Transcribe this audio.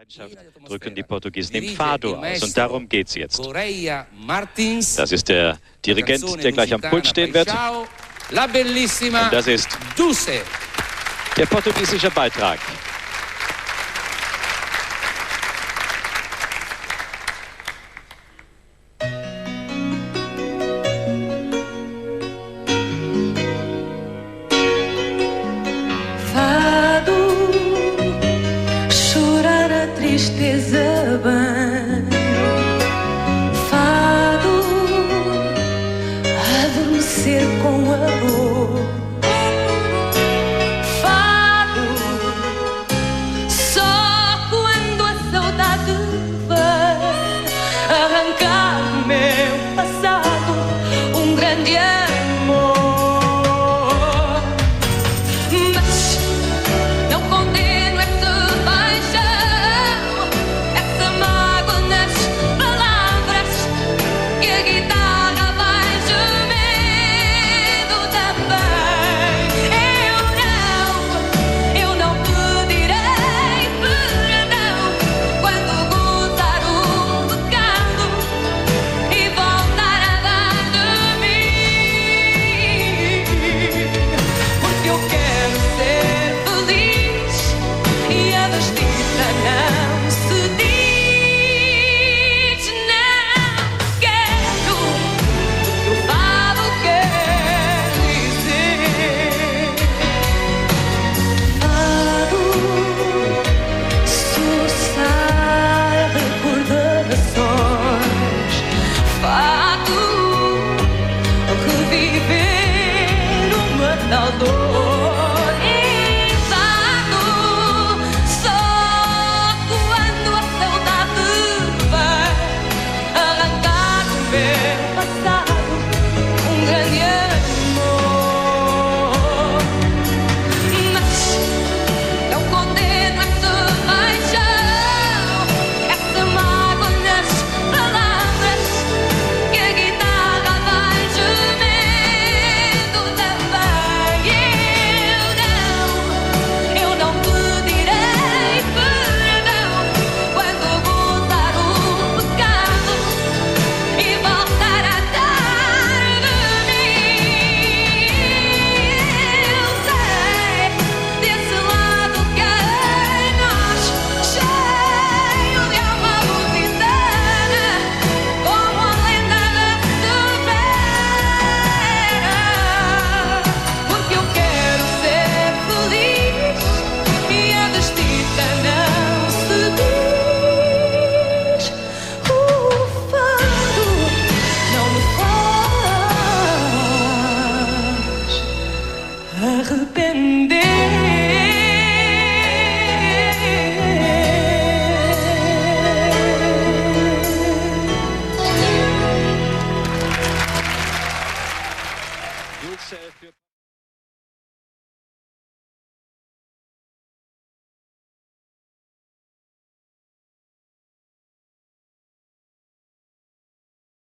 Drücken die Portugiesen im Fado aus. Und darum geht es jetzt. Das ist der Dirigent, der gleich am Pult stehen wird. Und das ist der portugiesische Beitrag. Tristeza bem, fado, adormecer com a dor, fado, só quando a saudade vem arrancar do meu passado um grande amor. Mas não condeno esta dor e fado, só quando a saudade vai arrancar do meu passado um grande amor. Mas não condeno essa paixão, essa mágoa nas palavras que a guitarra vai gemendo também. Arrepender.